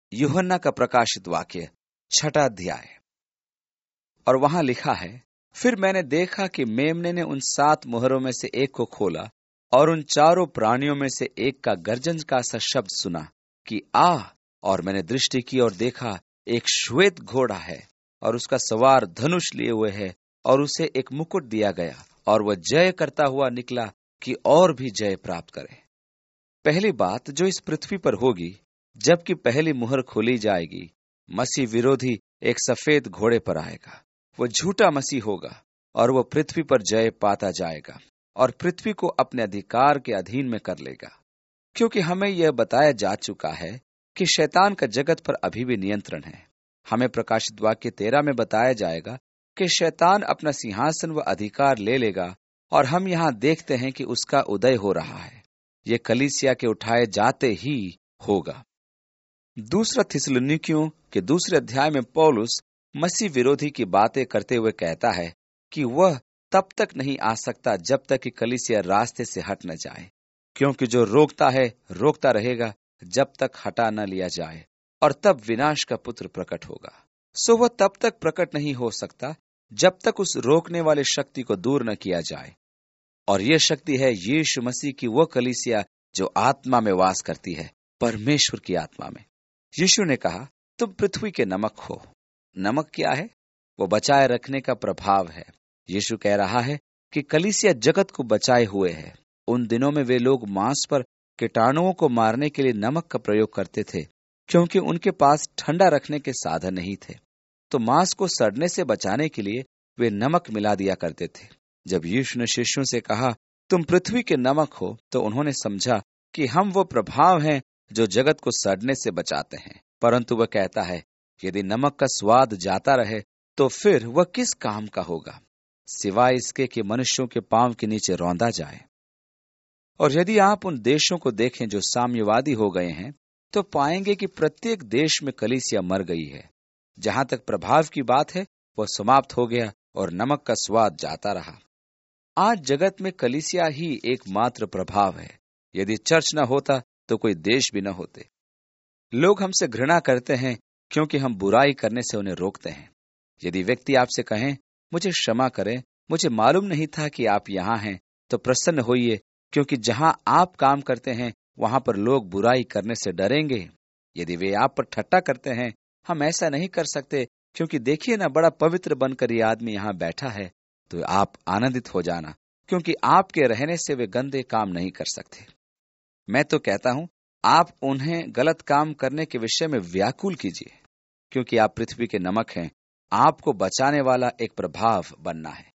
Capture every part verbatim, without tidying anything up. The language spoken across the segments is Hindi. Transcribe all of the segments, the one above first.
यूहन्ना का प्रकाशित वाक्य छठा अध्याय। और वहां लिखा है, फिर मैंने देखा कि मेमने ने उन सात मोहरों में से एक को खोला, और उन चारों प्राणियों में से एक का गर्जन का सा शब्द सुना कि आ। और मैंने दृष्टि की और देखा, एक श्वेत घोड़ा है, और उसका सवार धनुष लिए हुए है, और उसे एक मुकुट दिया गया, और वह जय करता हुआ निकला कि और भी जय प्राप्त करे। पहली बात जो इस पृथ्वी पर होगी, जबकि पहली मुहर खोली जाएगी, मसीह विरोधी एक सफेद घोड़े पर आएगा। वो झूठा मसीह होगा, और वो पृथ्वी पर जय पाता जाएगा, और पृथ्वी को अपने अधिकार के अधीन में कर लेगा। क्योंकि हमें यह बताया जा चुका है कि शैतान का जगत पर अभी भी नियंत्रण है। हमें प्रकाशित वाक्य तेरह में बताया जाएगा कि शैतान अपना सिंहासन व अधिकार ले लेगा, और हम यहाँ देखते हैं कि उसका उदय हो रहा है। ये कलीसिया के उठाए जाते ही होगा। दूसरा थिस्सलुनीकियों के दूसरे अध्याय में पौलुस मसीह विरोधी की बातें करते हुए कहता है कि वह तब तक नहीं आ सकता जब तक कि कलीसिया रास्ते से हट न जाए, क्योंकि जो रोकता है रोकता रहेगा जब तक हटा न लिया जाए, और तब विनाश का पुत्र प्रकट होगा। सो वह तब तक प्रकट नहीं हो सकता जब तक उस रोकने वाले शक्ति को दूर न किया जाए। और यह शक्ति है यीशु मसीह की वह कलीसिया जो आत्मा में वास करती है, परमेश्वर की आत्मा में। यीशु ने कहा, तुम पृथ्वी के नमक हो। नमक क्या है? वो बचाए रखने का प्रभाव है। यीशु कह रहा है कि कलीसिया जगत को बचाए हुए है। उन दिनों में वे लोग मांस पर कीटाणुओं को मारने के लिए नमक का प्रयोग करते थे, क्योंकि उनके पास ठंडा रखने के साधन नहीं थे। तो मांस को सड़ने से बचाने के लिए वे नमक मिला दिया करते थे। जब यीशु ने शिष्यों से कहा, तुम पृथ्वी के नमक हो, तो उन्होंने समझा कि हम वो प्रभाव हैं जो जगत को सड़ने से बचाते हैं। परंतु वह कहता है, यदि नमक का स्वाद जाता रहे तो फिर वह किस काम का होगा, सिवाय इसके कि मनुष्यों के पांव के नीचे रौंदा जाए। और यदि आप उन देशों को देखें जो साम्यवादी हो गए हैं, तो पाएंगे कि प्रत्येक देश में कलीसिया मर गई है। जहां तक प्रभाव की बात है, वह समाप्त हो गया और नमक का स्वाद जाता रहा। आज जगत में कलीसिया ही एकमात्र प्रभाव है। यदि चर्च न होता तो कोई देश भी न होते। लोग हमसे घृणा करते हैं क्योंकि हम बुराई करने से उन्हें रोकते हैं। यदि व्यक्ति आपसे कहें, मुझे क्षमा करें, मुझे मालूम नहीं था कि आप यहाँ हैं, तो प्रसन्न होइए, क्योंकि जहां आप काम करते हैं वहां पर लोग बुराई करने से डरेंगे। यदि वे आप पर ठट्टा करते हैं, हम ऐसा नहीं कर सकते, क्योंकि देखिए ना, बड़ा पवित्र बनकर ये आदमी यहाँ बैठा है, तो आप आनंदित हो जाना, क्योंकि आपके रहने से वे गंदे काम नहीं कर सकते। मैं तो कहता हूं, आप उन्हें गलत काम करने के विषय में व्याकुल कीजिए, क्योंकि आप पृथ्वी के नमक हैं। आपको बचाने वाला एक प्रभाव बनना है।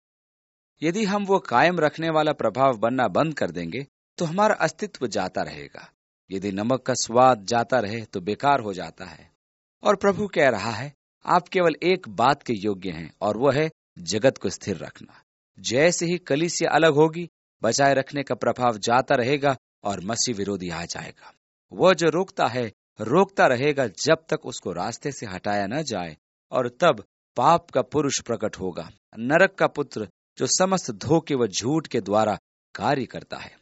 यदि हम वो कायम रखने वाला प्रभाव बनना बंद कर देंगे तो हमारा अस्तित्व जाता रहेगा। यदि नमक का स्वाद जाता रहे तो बेकार हो जाता है। और प्रभु कह रहा है, आप केवल एक बात के योग्य हैं, और वह है जगत को स्थिर रखना। जैसे ही कलीसिया अलग होगी, बचाए रखने का प्रभाव जाता रहेगा और मसीह विरोधी आ जाएगा। वह जो रोकता है रोकता रहेगा जब तक उसको रास्ते से हटाया न जाए, और तब पाप का पुरुष प्रकट होगा, नरक का पुत्र, जो समस्त धोखे व झूठ के द्वारा कार्य करता है।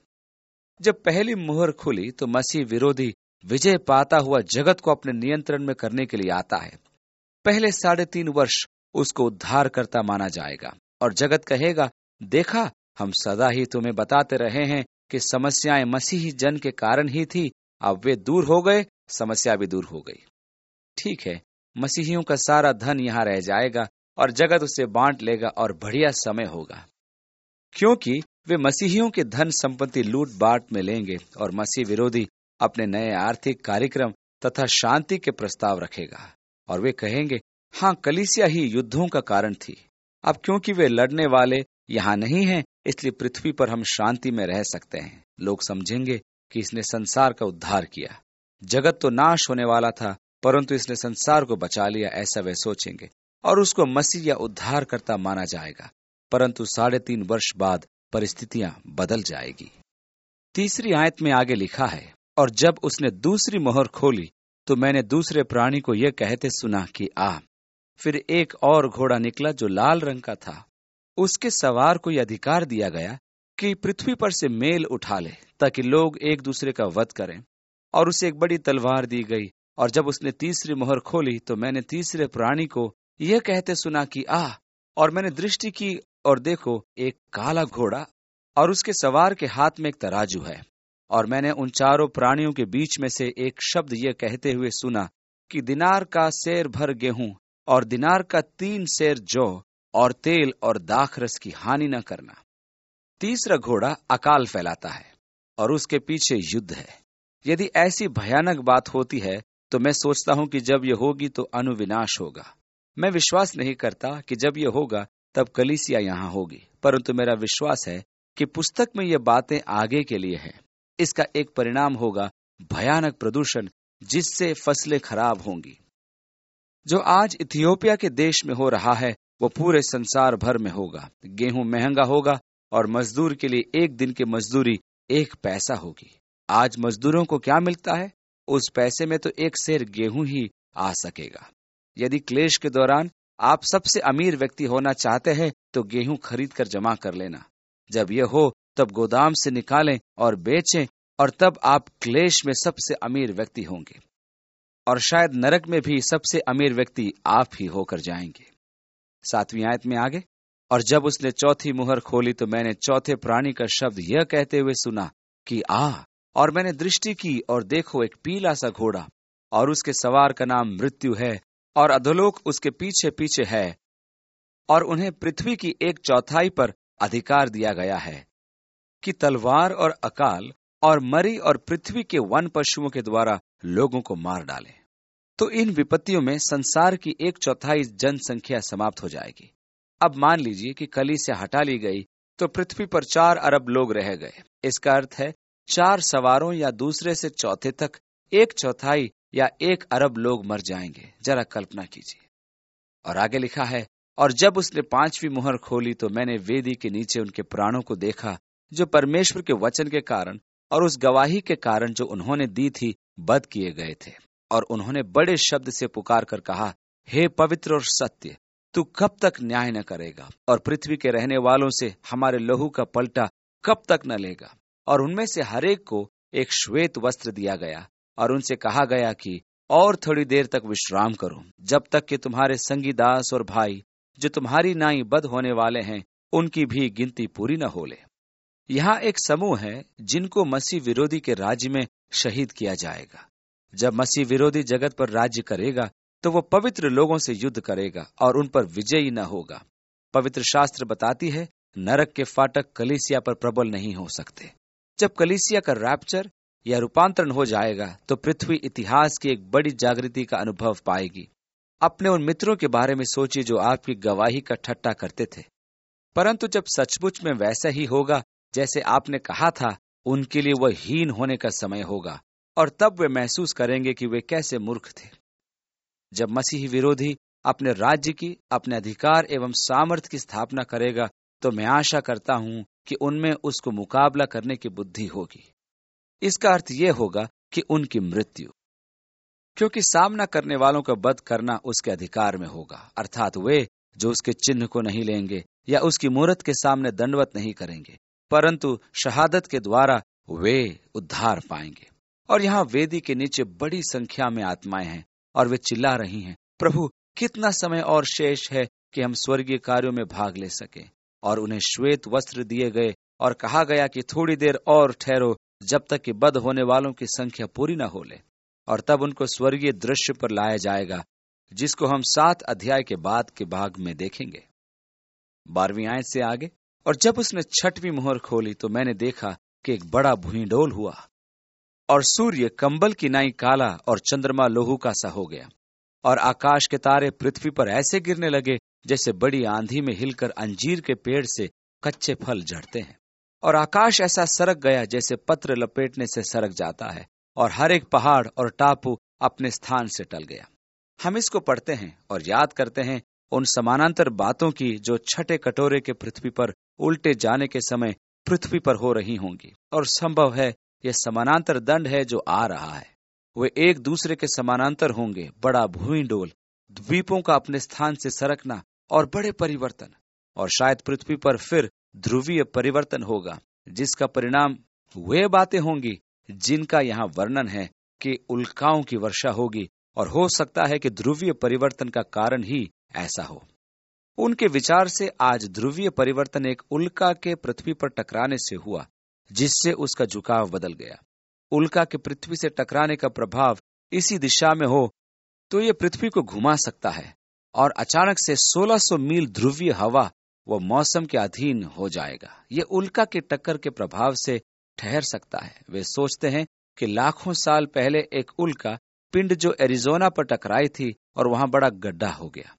जब पहली मुहर खुली तो मसीह विरोधी विजय पाता हुआ जगत को अपने नियंत्रण में करने के लिए आता है। पहले साढ़े तीन वर्ष उसको उद्धार करता माना जाएगा, और जगत कहेगा, देखा, हम सदा ही तुम्हें बताते रहे हैं कि समस्याएं मसीही जन के कारण ही थी। अब वे दूर हो गए, समस्या भी दूर हो गई। ठीक है, मसीहियों का सारा धन यहाँ रह जाएगा और जगत उसे बांट लेगा और बढ़िया समय होगा, क्योंकि वे मसीहियों के धन संपत्ति लूट बांट में लेंगे, और मसीह विरोधी अपने नए आर्थिक कार्यक्रम तथा शांति के प्रस्ताव रखेगा। और वे कहेंगे, हाँ, कलीसिया ही युद्धों का कारण थी। अब क्योंकि वे लड़ने वाले यहाँ नहीं हैं, इसलिए पृथ्वी पर हम शांति में रह सकते हैं। लोग समझेंगे कि इसने संसार का उद्धार किया। जगत तो नाश होने वाला था, परंतु इसने संसार को बचा लिया, ऐसा वे सोचेंगे, और उसको मसीह या उद्धार करता माना जाएगा। परंतु साढ़े तीन वर्ष बाद परिस्थितियां बदल जाएगी। तीसरी आयत में आगे लिखा है, और जब उसने दूसरी मोहर खोली तो मैंने दूसरे प्राणी को यह कहते सुना कि आ। फिर एक और घोड़ा निकला जो लाल रंग का था। उसके सवार को यह अधिकार दिया गया कि पृथ्वी पर से मेल उठा ले, ताकि लोग एक दूसरे का वध करें। और उसे एक बड़ी तलवार दी गई, और जब उसने तीसरी मोहर खोली तो मैंने तीसरे प्राणी को यह कहते सुना कि आ, और मैंने दृष्टि की और देखो एक काला घोड़ा और उसके सवार के हाथ में एक तराजू है। और मैंने उन चारों प्राणियों के बीच में से एक शब्द यह कहते हुए सुना कि दिनार का सेर भर गेहूं और दिनार का तीन सेर जौ और तेल और दाखरस की हानि न करना। तीसरा घोड़ा अकाल फैलाता है और उसके पीछे युद्ध है। यदि ऐसी भयानक बात होती है तो मैं सोचता हूं कि जब यह होगी तो अनुविनाश होगा। मैं विश्वास नहीं करता कि जब यह होगा तब कलीसिया यहां होगी, परंतु मेरा विश्वास है कि पुस्तक में यह बातें आगे के लिए है। इसका एक परिणाम होगा भयानक प्रदूषण, जिससे फसलें खराब होंगी। जो आज इथियोपिया के देश में हो रहा है वो पूरे संसार भर में होगा। गेहूं महंगा होगा और मजदूर के लिए एक दिन की मजदूरी एक पैसा होगी। आज मजदूरों को क्या मिलता है? उस पैसे में तो एक सेर गेहूं ही आ सकेगा। यदि क्लेश के दौरान आप सबसे अमीर व्यक्ति होना चाहते हैं तो गेहूं खरीद कर जमा कर लेना। जब यह हो तब गोदाम से निकालें और बेचें, और तब आप क्लेश में सबसे अमीर व्यक्ति होंगे, और शायद नरक में भी सबसे अमीर व्यक्ति आप ही होकर जाएंगे। सातवीं आयत में आगे, और जब उसने चौथी मुहर खोली तो मैंने चौथे प्राणी का शब्द यह कहते हुए सुना कि आ, और मैंने दृष्टि की और देखो एक पीला सा घोड़ा, और उसके सवार का नाम मृत्यु है, और अधोलोक उसके पीछे पीछे है, और उन्हें पृथ्वी की एक चौथाई पर अधिकार दिया गया है कि तलवार और अकाल और मरी और पृथ्वी के वन पशुओं के द्वारा लोगों को मार डाले। तो इन विपत्तियों में संसार की एक चौथाई जनसंख्या समाप्त हो जाएगी। अब मान लीजिए कि कलीसिया हटा ली गई तो पृथ्वी पर चार अरब लोग रह गए। इसका अर्थ है चार सवारों या दूसरे से चौथे तक एक चौथाई या एक अरब लोग मर जाएंगे। जरा कल्पना कीजिए। और आगे लिखा है, और जब उसने पांचवी मुहर खोली तो मैंने वेदी के नीचे उनके प्राणों को देखा, जो परमेश्वर के वचन के कारण और उस गवाही के कारण जो उन्होंने दी थी बद किए गए थे। और उन्होंने बड़े शब्द से पुकार कर कहा, हे पवित्र और सत्य, तू कब तक न्याय न करेगा, और पृथ्वी के रहने वालों से हमारे लहू का पलटा कब तक न लेगा। और उनमें से हरेक को एक श्वेत वस्त्र दिया गया, और उनसे कहा गया कि और थोड़ी देर तक विश्राम करो, जब तक कि तुम्हारे संगी दास और भाई जो तुम्हारी नाई बद होने वाले हैं उनकी भी गिनती पूरी न हो ले। यहाँ एक समूह है जिनको मसीह विरोधी के राज्य में शहीद किया जाएगा। जब मसीह विरोधी जगत पर राज्य करेगा तो वो पवित्र लोगों से युद्ध करेगा और उन पर विजयी न होगा। पवित्र शास्त्र बताती है नरक के फाटक कलीसिया पर प्रबल नहीं हो सकते। जब कलीसिया का रैप्चर या रूपांतरण हो जाएगा तो पृथ्वी इतिहास की एक बड़ी जागृति का अनुभव पाएगी। अपने उन मित्रों के बारे में सोचिए जो आपकी गवाही का ठट्टा करते थे, परंतु जब सचमुच में वैसा ही होगा जैसे आपने कहा था, उनके लिए वह हीन होने का समय होगा, और तब वे महसूस करेंगे कि वे कैसे मूर्ख थे। जब मसीही विरोधी अपने राज्य की, अपने अधिकार एवं सामर्थ्य की स्थापना करेगा तो मैं आशा करता हूं कि उनमें उसको मुकाबला करने की बुद्धि होगी। इसका अर्थ यह होगा कि उनकी मृत्यु, क्योंकि सामना करने वालों का वध करना उसके अधिकार में होगा, अर्थात वे जो उसके चिन्ह को नहीं लेंगे या उसकी मूरत के सामने दंडवत नहीं करेंगे, परंतु शहादत के द्वारा वे उद्धार पाएंगे। और यहाँ वेदी के नीचे बड़ी संख्या में आत्माएं हैं और वे चिल्ला रही हैं, प्रभु कितना समय और शेष है कि हम स्वर्गीय कार्यों में भाग ले सकें। और उन्हें श्वेत वस्त्र दिए गए और कहा गया कि थोड़ी देर और ठहरो जब तक कि बद होने वालों की संख्या पूरी न हो ले, और तब उनको स्वर्गीय दृश्य पर लाया जाएगा, जिसको हम सात अध्याय के बाद के भाग में देखेंगे। बारहवीं आयत से आगे, और जब उसने छठवीं मोहर खोली तो मैंने देखा कि एक बड़ा भूइंडोल हुआ, और सूर्य कंबल की नाई काला और चंद्रमा लोहू का सा हो गया, और आकाश के तारे पृथ्वी पर ऐसे गिरने लगे जैसे बड़ी आंधी में हिलकर अंजीर के पेड़ से कच्चे फल झड़ते हैं। और आकाश ऐसा सरक गया जैसे पत्र लपेटने से सरक जाता है, और हर एक पहाड़ और टापू अपने स्थान से टल गया। हम इसको पढ़ते हैं और याद करते हैं उन समानांतर बातों की जो छठे कटोरे के पृथ्वी पर उल्टे जाने के समय पृथ्वी पर हो रही होंगी। और संभव है यह समानांतर दंड है जो आ रहा है। वे एक दूसरे के समानांतर होंगे, बड़ा भूइंडोल, द्वीपों का अपने स्थान से सरकना और बड़े परिवर्तन, और शायद पृथ्वी पर फिर ध्रुवीय परिवर्तन होगा, जिसका परिणाम वे बातें होंगी जिनका यहाँ वर्णन है कि उल्काओं की वर्षा होगी और हो सकता है कि ध्रुवीय परिवर्तन का कारण ही ऐसा हो। उनके विचार से आज ध्रुवीय परिवर्तन एक उल्का के पृथ्वी पर टकराने से हुआ, जिससे उसका झुकाव बदल गया। उल्का के पृथ्वी से टकराने का प्रभाव इसी दिशा में हो तो ये पृथ्वी को घुमा सकता है और अचानक से सोलह सौ मील ध्रुवीय हवा व मौसम के अधीन हो जाएगा। ये उल्का के टक्कर के प्रभाव से ठहर सकता है। वे सोचते हैं कि लाखों साल पहले एक उल्का पिंड जो एरिजोना पर टकराई थी और वहां बड़ा गड्ढा हो गया।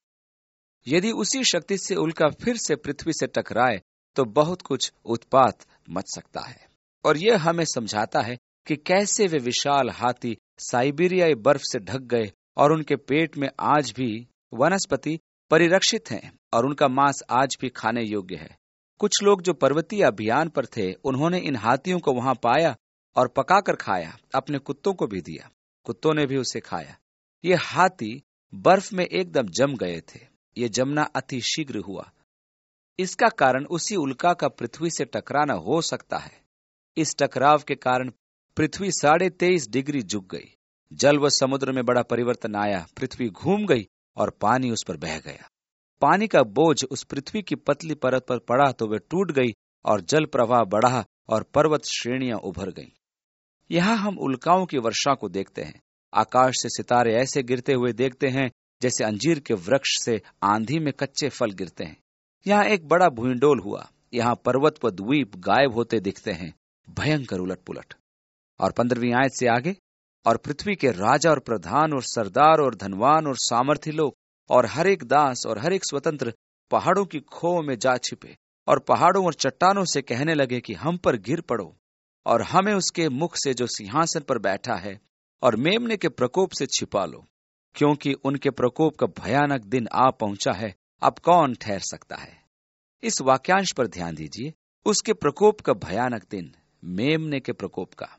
यदि उसी शक्ति से उल्का फिर से पृथ्वी से टकराए तो बहुत कुछ उत्पात मच सकता है। और यह हमें समझाता है कि कैसे वे विशाल हाथी साइबेरियाई बर्फ से ढक गए और उनके पेट में आज भी वनस्पति परिरक्षित हैं और उनका मांस आज भी खाने योग्य है। कुछ लोग जो पर्वतीय अभियान पर थे, उन्होंने इन हाथियों को वहां पाया और पकाकर खाया, अपने कुत्तों को भी दिया, कुत्तों ने भी उसे खाया। ये हाथी बर्फ में एकदम जम गए थे। ये जमना अति शीघ्र हुआ। इसका कारण उसी उल्का का पृथ्वी से टकराना हो सकता है। इस टकराव के कारण पृथ्वी साढ़े तेईस डिग्री झुक गई। जल व समुद्र में बड़ा परिवर्तन आया। पृथ्वी घूम गई और पानी उस पर बह गया। पानी का बोझ उस पृथ्वी की पतली परत पर पड़ा तो वे टूट गई और जल प्रवाह बढ़ा और पर्वत श्रेणियां उभर गईं। यहाँ हम उल्काओं की वर्षा को देखते हैं। आकाश से सितारे ऐसे गिरते हुए देखते हैं जैसे अंजीर के वृक्ष से आंधी में कच्चे फल गिरते हैं। यहाँ एक बड़ा भूइंडोल हुआ। यहाँ पर्वत व द्वीप गायब होते दिखते हैं, भयंकर उलट पुलट। और पंद्रहवीं आयत से आगे, और पृथ्वी के राजा और प्रधान और सरदार और धनवान और सामर्थी लोग और हर एक दास और हर एक स्वतंत्र पहाड़ों की खोह में जा छिपे और पहाड़ों और चट्टानों से कहने लगे कि हम पर गिर पड़ो और हमें उसके मुख से जो सिंहासन पर बैठा है और मेमने के प्रकोप से छिपा लो, क्योंकि उनके प्रकोप का भयानक दिन आ पहुंचा है। अब कौन ठहर सकता है? इस वाक्यांश पर ध्यान दीजिए। उसके प्रकोप का भयानक दिन, मेमने के प्रकोप का।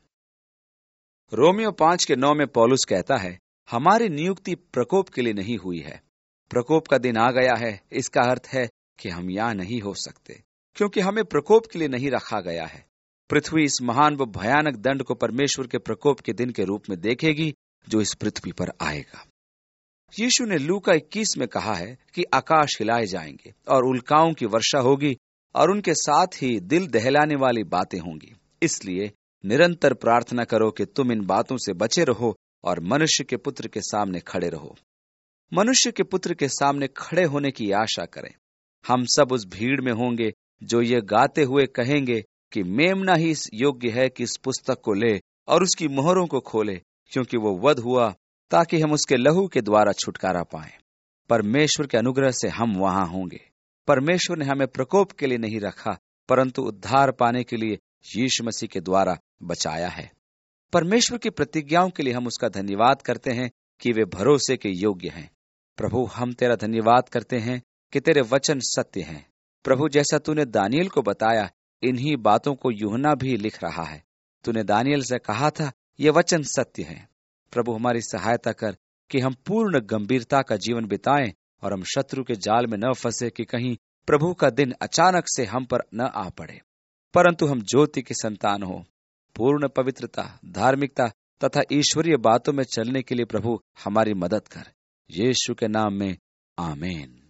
रोमियो पांच के नौ में पौलुस कहता है, हमारी नियुक्ति प्रकोप के लिए नहीं हुई है। प्रकोप का दिन आ गया है। इसका अर्थ है कि हम यहां नहीं हो सकते, क्योंकि हमें प्रकोप के लिए नहीं रखा गया है। पृथ्वी इस महान व भयानक दंड को परमेश्वर के प्रकोप के दिन के रूप में देखेगी जो इस पृथ्वी पर आएगा। यीशु ने लूका इक्कीस में कहा है कि आकाश हिलाए जाएंगे और उल्काओं की वर्षा होगी और उनके साथ ही दिल दहलाने वाली बातें होंगी। इसलिए निरंतर प्रार्थना करो कि तुम इन बातों से बचे रहो और मनुष्य के पुत्र के सामने खड़े रहो। मनुष्य के पुत्र के सामने खड़े होने की आशा करें। हम सब उस भीड़ में होंगे जो ये गाते हुए कहेंगे कि मेमना ही इस योग्य है कि इस पुस्तक को ले और उसकी मोहरों को खोले, क्योंकि वो वध हुआ ताकि हम उसके लहू के द्वारा छुटकारा पाएं। परमेश्वर के अनुग्रह से हम वहां होंगे। परमेश्वर ने हमें प्रकोप के लिए नहीं रखा, परंतु उद्धार पाने के लिए यीशु मसीह के द्वारा बचाया है। परमेश्वर की प्रतिज्ञाओं के लिए हम उसका धन्यवाद करते हैं कि वे भरोसे के योग्य हैं। प्रभु, हम तेरा धन्यवाद करते हैं कि तेरे वचन सत्य हैं। प्रभु, जैसा तूने दानियल को बताया, इन्हीं बातों को यूहन्ना भी लिख रहा है। तूने दानियल से कहा था, ये वचन सत्य है। प्रभु, हमारी सहायता कर कि हम पूर्ण गंभीरता का जीवन बिताएं और हम शत्रु के जाल में न फंसे कि कहीं प्रभु का दिन अचानक से हम पर न आ पड़े, परंतु हम ज्योति की संतान हो। पूर्ण पवित्रता, धार्मिकता तथा ईश्वरीय बातों में चलने के लिए प्रभु हमारी मदद कर। यीशु के नाम में आमीन।